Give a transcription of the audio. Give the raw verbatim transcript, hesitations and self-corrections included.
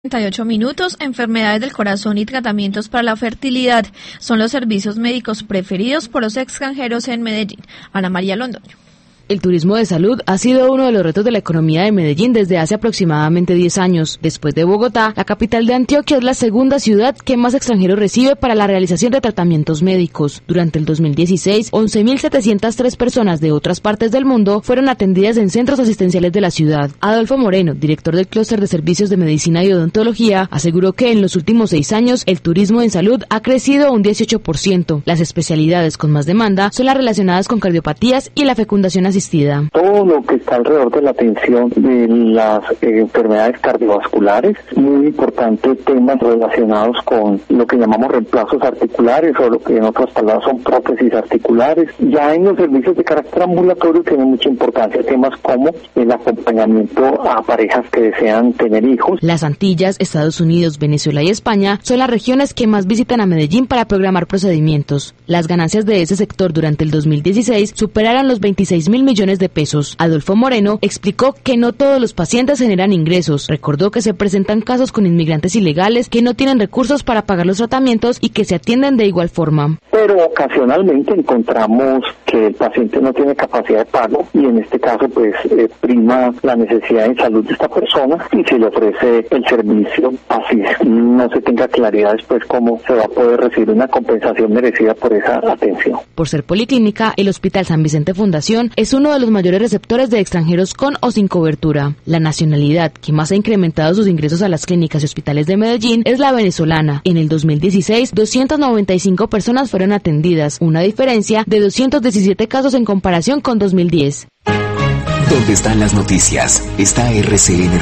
treinta y ocho minutos, enfermedades del corazón y tratamientos para la fertilidad son los servicios médicos preferidos por los extranjeros en Medellín. Ana María Londoño. El turismo de salud ha sido uno de los retos de la economía de Medellín desde hace aproximadamente diez años. Después de Bogotá, la capital de Antioquia es la segunda ciudad que más extranjeros recibe para la realización de tratamientos médicos. Durante el dos mil dieciséis, once mil setecientas tres personas de otras partes del mundo fueron atendidas en centros asistenciales de la ciudad. Adolfo Moreno, director del Clúster de Servicios de Medicina y Odontología, aseguró que en los últimos seis años el turismo en salud ha crecido un dieciocho por ciento. Las especialidades con más demanda son las relacionadas con cardiopatías y la fecundación asistida. Todo lo que está alrededor de la atención de las eh, enfermedades cardiovasculares, muy importante temas relacionados con lo que llamamos reemplazos articulares o lo que en otras palabras son prótesis articulares. Ya en los servicios de carácter ambulatorio tienen mucha importancia temas como el acompañamiento a parejas que desean tener hijos. Las Antillas, Estados Unidos, Venezuela y España son las regiones que más visitan a Medellín para programar procedimientos. Las ganancias de ese sector durante el dos mil dieciséis superaron los veintiséis mil millones de pesos. Adolfo Moreno explicó que no todos los pacientes generan ingresos. Recordó que se presentan casos con inmigrantes ilegales que no tienen recursos para pagar los tratamientos y que se atienden de igual forma. Pero ocasionalmente encontramos que el paciente no tiene capacidad de pago y en este caso pues eh, prima la necesidad de salud de esta persona y se le ofrece el servicio, así no se tenga claridad después cómo se va a poder recibir una compensación merecida por esa atención. Por ser policlínica, el Hospital San Vicente Fundación es uno de los mayores receptores de extranjeros con o sin cobertura. La nacionalidad que más ha incrementado sus ingresos a las clínicas y hospitales de Medellín es la venezolana. En el dos mil dieciséis, doscientas noventa y cinco personas fueron atendidas, una diferencia de doscientos diecisiete casos en comparación con dos mil diez. ¿Dónde están las noticias? Está R C N